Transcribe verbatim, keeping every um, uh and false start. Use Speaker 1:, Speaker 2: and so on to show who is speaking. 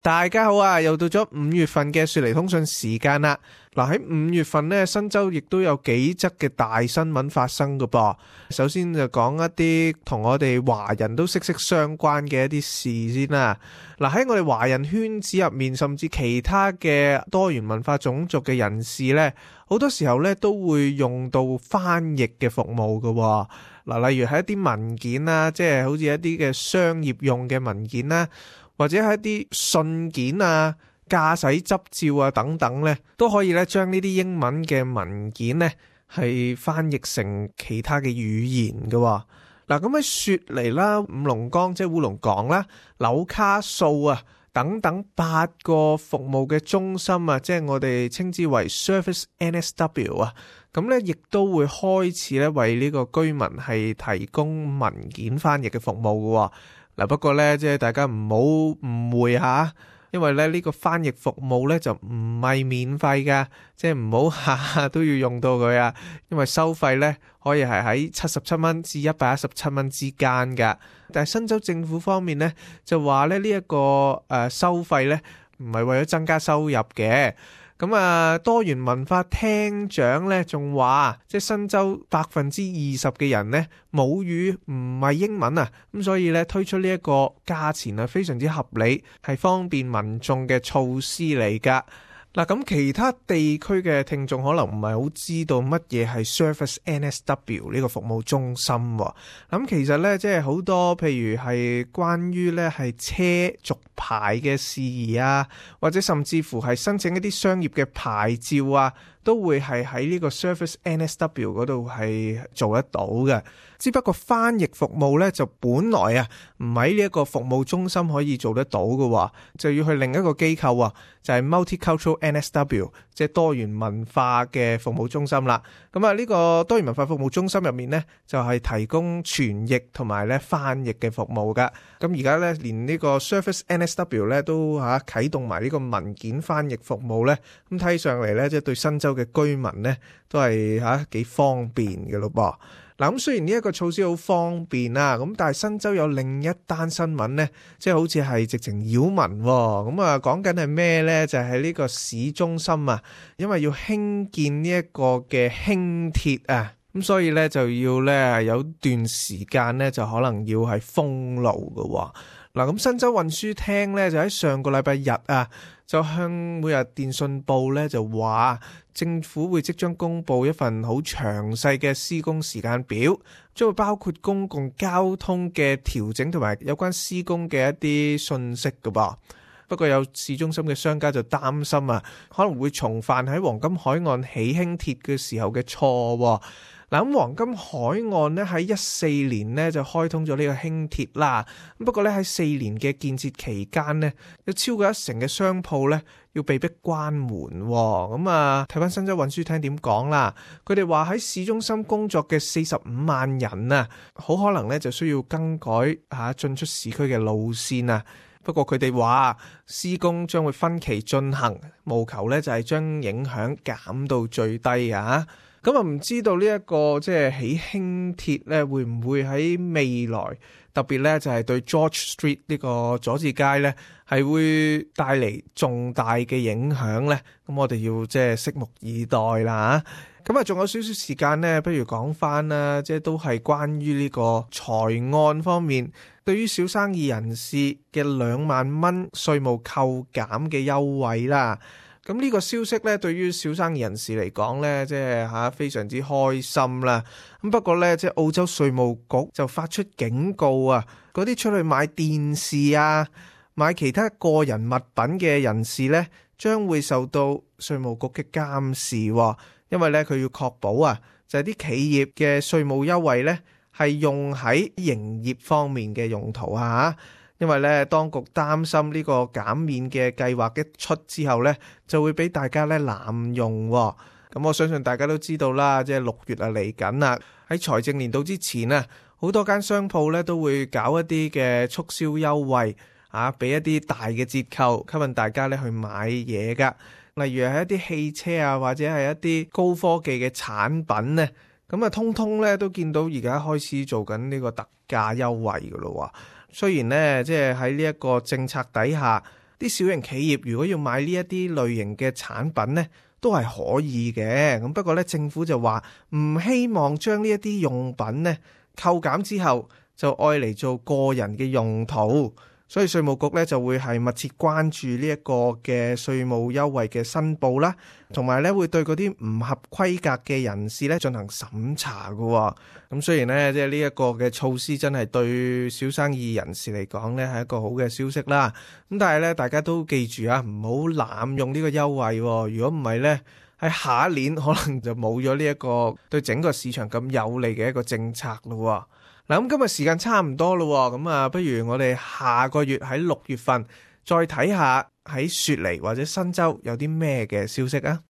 Speaker 1: 大家好啊，又到咗五月份嘅雪梨通訊時間啦。嗱，喺五月份呢，新州亦都有幾則嘅大新聞發生㗎噃。首先就講一啲同我哋華人都息息相關嘅一啲事先啦。嗱，喺我哋華人圈子入面，甚至其他嘅多元文化種族嘅人士呢，好多時候呢都會用到翻譯嘅服務㗎。嗱，例如係一啲文件啦，即係好似一啲嘅商業用嘅文件啦，或者係一啲信件啊、駕駛執照啊等等咧，都可以咧將呢啲英文嘅文件咧係翻譯成其他嘅語言嘅。嗱，咁喺雪梨啦、五龍崗即係烏龍港啦、紐卡素啊等等八個服務嘅中心啊，即係我哋稱之為 Service N S W 啊，咁咧亦都會開始咧為呢個居民係提供文件翻譯嘅服務嘅。嗱，不過咧，即係大家唔好誤會吓，因為咧呢個翻譯服務咧就唔係免費噶，即係唔好下下都要用到佢啊。因為收費咧可以係喺七十七蚊至一百一十七蚊之間噶。但係新州政府方面咧就話咧呢一個誒收費咧唔係為咗增加收入嘅。咁啊，多元文化廳長咧仲話，即係新州百分之二十嘅人咧母語唔係英文啊，咁所以咧推出呢一個價錢啊非常之合理，係方便民眾嘅措施嚟噶。嗱，咁其他地區嘅聽眾可能唔係好知道乜嘢係 Service N S W 呢個服務中心喎。咁其實咧，即係好多譬如係關於咧係車續牌嘅事宜啊，或者甚至乎係申請一啲商業嘅牌照啊，都會係喺呢個 Service N S W 嗰度係做得到嘅。只不過翻譯服務咧就本來啊唔喺呢一個服務中心可以做得到嘅，就要去另一個機構啊，就係 Multicultural N S W， 即係多元文化嘅服務中心啦。咁啊呢個多元文化服務中心入面咧就係提供傳譯同埋咧翻譯嘅服務噶。咁而家咧連呢個 Service N S W 咧都吓啟動埋呢個文件翻譯服務咧，咁睇上嚟咧即係對新州嘅居民咧都係吓幾方便嘅咯噃。嗱，咁雖然呢一個措施好方便啊，咁但係新州有另一單新聞呢，即係好似係直情擾民喎。咁啊，講緊係咩呢？就係呢個市中心啊，因為要興建呢一個嘅輕鐵啊，咁所以呢就要呢有段時間呢就可能要係封路嘅。嗱，咁新州運輸廳咧就喺上個禮拜日啊，就向每日電訊報咧就話，政府會即將公布一份好詳細嘅施工時間表，將會包括公共交通嘅調整同埋有關施工嘅一啲信息㗎噃。不過有市中心嘅商家就擔心啊，可能會重犯喺黃金海岸起輕鐵嘅時候嘅錯喎。嗱，咁黃金海岸咧喺一四年咧就開通咗呢個輕鐵啦。不過咧喺四年嘅建設期間咧，有超過一成嘅商鋪咧要被迫關門。咁啊，睇翻新州運輸廳點講啦，佢哋話喺市中心工作嘅四十五萬人啊，好可能咧就需要更改吓進出市區嘅路線啊。不過佢哋話施工將會分期進行，務求咧就係將影響減到最低啊。咁啊，唔知道呢一個即係起輕鐵咧，會唔會喺未來特別咧就係對 George Street 呢個佐治街咧係會帶嚟重大嘅影響咧？咁我哋要即係拭目以待啦嚇。咁啊，仲有少少時間咧，不如講翻啦，即係都係關於呢個財案方面，對於小生意人士嘅兩萬蚊稅務扣減嘅優惠啦。咁呢個消息咧，對於小生意人士嚟講咧，即係吓非常之開心啦。咁不過咧，即係澳洲稅務局就發出警告啊，嗰啲出去買電視啊、買其他個人物品嘅人士咧，將會受到稅務局嘅監視，因為咧佢要確保啊，就係啲企業嘅稅務優惠咧係用喺營業方面嘅用途啊。因為咧，當局擔心呢個減免嘅計劃一出之後咧，就會俾大家咧濫用。咁我相信大家都知道啦，即係六月啊嚟緊啦，喺財政年度之前啊，好多間商鋪咧都會搞一啲嘅促銷優惠啊，俾一啲大嘅折扣，吸引大家咧去買嘢噶。例如係一啲汽車啊，或者係一啲高科技嘅產品咧，咁啊，通通咧都見到而家開始做緊呢個特價優惠噶咯。雖然咧，即係喺呢一個政策底下， 啲小型企業如果要買呢一啲類型嘅產品呢，都係可以嘅。咁不過咧，政府就話唔希望將呢一啲用品呢扣減之後就愛嚟做個人嘅用途。所以稅務局咧就會係密切關注呢一個嘅稅務優惠嘅申報啦，同埋咧會對嗰啲唔合規格嘅人士咧進行審查嘅。咁雖然咧即係呢一個嘅措施真係對小生意人士嚟講咧係一個好嘅消息啦。咁但係咧大家都記住啊，唔好濫用呢個優惠。如果唔係咧，喺下一年可能就冇咗呢一個對整個市場咁有利嘅一個政策咯。嗱，咁今日時間差唔多咯，咁啊，不如我哋下個月喺六月份再睇下喺雪梨或者新州有啲咩嘅消息啊。